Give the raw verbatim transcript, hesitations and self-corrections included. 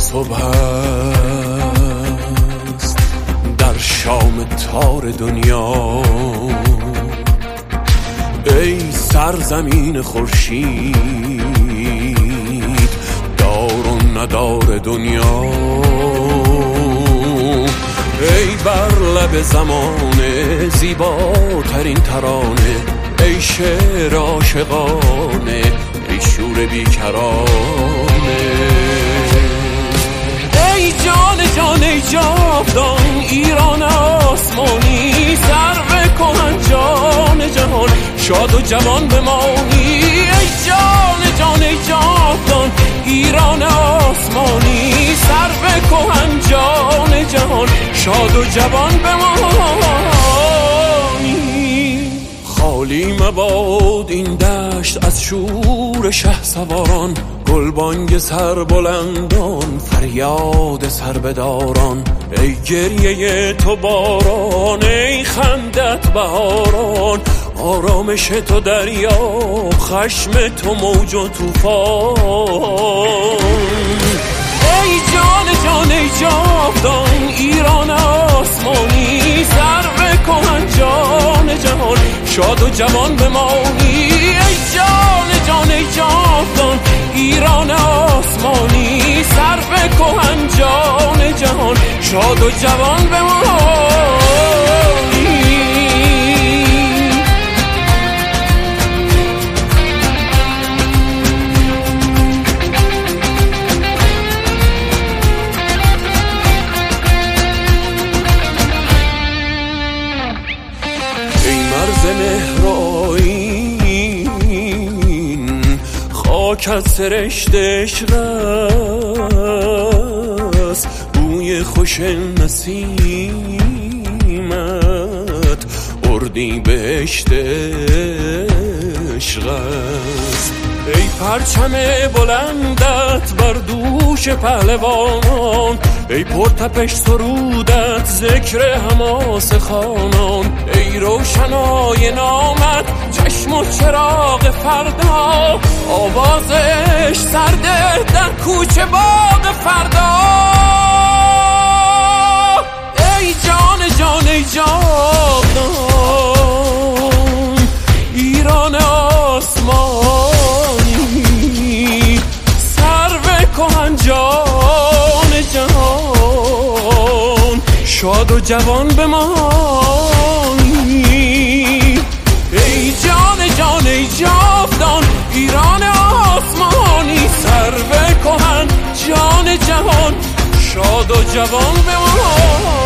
صبح است در شام تار دنیا، ای سرزمین خورشید دار و ندار دنیا، ای بر لب زمانه زیباترین ترانه، ای شعر عاشقانه، ای شور بیکرانه، ای جان جان ای جاودان ایران آسمانی، سرو کهن جان جهان شاد و جوان بمانی، ای جان جان ای جاودان ایران آسمانی، سرو کهن جان جهان شاد و جوان بمانی. خالی مباد این دشت از شور شهسواران، گلبانگ سربلندان فریاد سربداران، ای گریه تو باران، ای خندت بهاران، آرامش تو دریا، خشم تو موج و طوفان، ای جان جان ای جاودان ایران آسمانی، سرو کهن جان جهان شاد و جوان بمانی، ای جان جان ای جاودان ایران آسمانی، سرو کهن جان جهان شاد و جوان بمانی. ای مرز مهرآیین خاکت سرشت عشق است، بوی خوش نسیمت اردی بهشت عشق است، ای پرچم بلندت بر دوش پهلوانان، ای پرتپش سرودت ذکر حماس خانان، ای روشنای نامت چشم و چراغ فردا، آوازش سرده در کوچه باغ فردا، ای جان جان ای جاودان ایران آسمانی، سرو کهن جان جهان شاد و جوان بمانی، ای جان جان ای جاودان ایران آسمانی، سرو کهن جان جهان شاد و جوان بمانی.